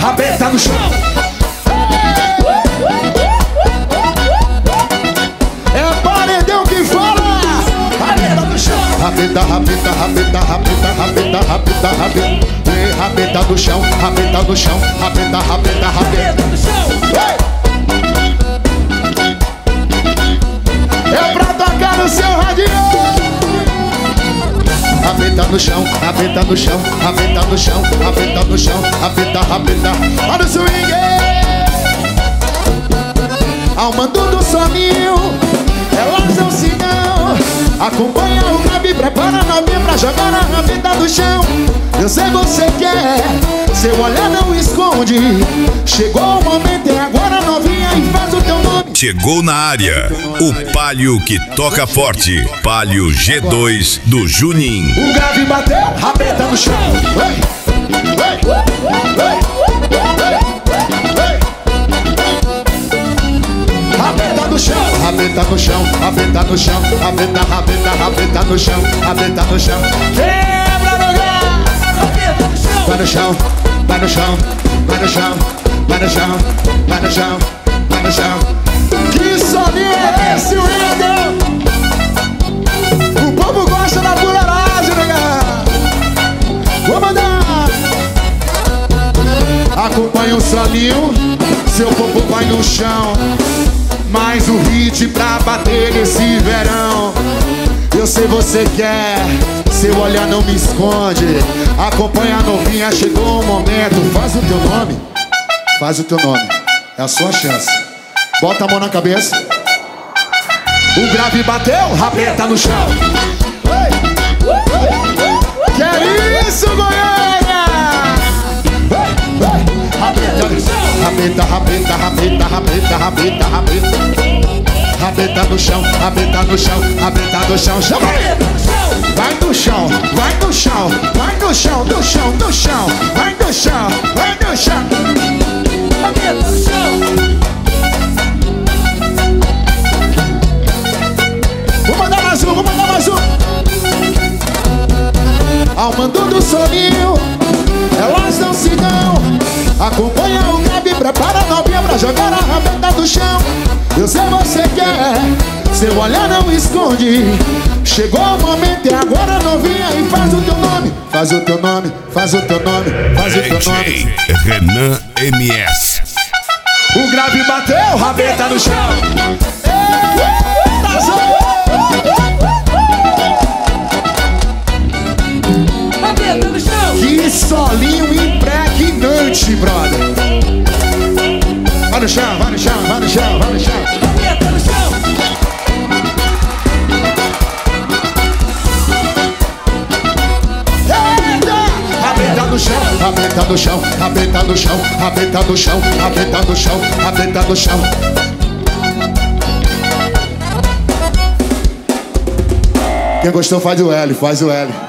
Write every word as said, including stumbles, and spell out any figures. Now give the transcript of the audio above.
rabeta no chão. É paredão que fala. Rabeta no chão. Rabeta, rabeta, rabeta, rabeta, rabeta, rabeta, rabeta. Ei, rabeta no chão, rabeta no chão, rabeta, rabeta, rabeta no chão. É pra tocar no seu radinho. Rabeta no chão, rabeta no chão, rabeta no chão, rabeta no chão, rabeta, rabeta. Olha o swing. Ao mando do soninho, elas não se dão. Acompanha o Gabi, prepara a novinha pra jogar a rabeta no chão. Eu sei você quer, seu olhar não esconde. Chegou o momento, é agora novinha e faz o teu nome. Chegou na área, o Palio que toca forte. Palio G dois do Juninho. O Gabi bateu, rabeta no chão. Ei, ei, ei, ei. Rabeta no chão, rabeta no chão, rabeta no chão, rabeta, rabeta, rabeta no chão, rabeta no chão. Quebra no lugar, rabeta no chão. Vai no chão, vai no chão, vai no chão, vai no chão, vai no chão, vai no chão. Que soninho é esse, Wendel? O povo gosta da fuleiragem, nega. Vou mandar. Acompanha o soninho, seu povo vai no chão. Mais um hit pra bater nesse verão. Eu sei você quer, seu olhar não me esconde. Acompanha a novinha, chegou o momento. Faz o teu nome, faz o teu nome. É a sua chance. Bota a mão na cabeça. O grave bateu, rabeta no chão. Que é isso, Goiânia? Rabeta no chão. Rabeta, rabeta, rabeta, rabeta, rabeta, rabeta. Rabeta no chão, rabeta no chão, rabeta no chão. Chama aí. Vai no chão, vai no chão, vai no chão, no chão, no chão. Vai no chão, vai no chão. Rabeta no chão. Vou mandar mais um, vou mandar mais um. Ao mando do soninho, elas não se dão. Acompanha o Gabi, prepara a novinha pra jogar a rabeta do chão. Eu sei você quer, seu olhar não esconde. Chegou o momento e agora novinha e faz o teu nome. Faz o teu nome, faz o teu nome, faz o teu nome. Renan M S. O grave bateu, rabeta no chão. Eita, zão. Rabeta no chão. Que solinho impregnante, brother. Vai no chão, vai no chão, vai no chão, vai no chão. Rabeta no chão. Eita! Rabeta no chão, rabeta no chão, rabeta no chão, rabeta no chão, rabeta no chão, rabeta no chão. Quem gostou faz o L, faz o L.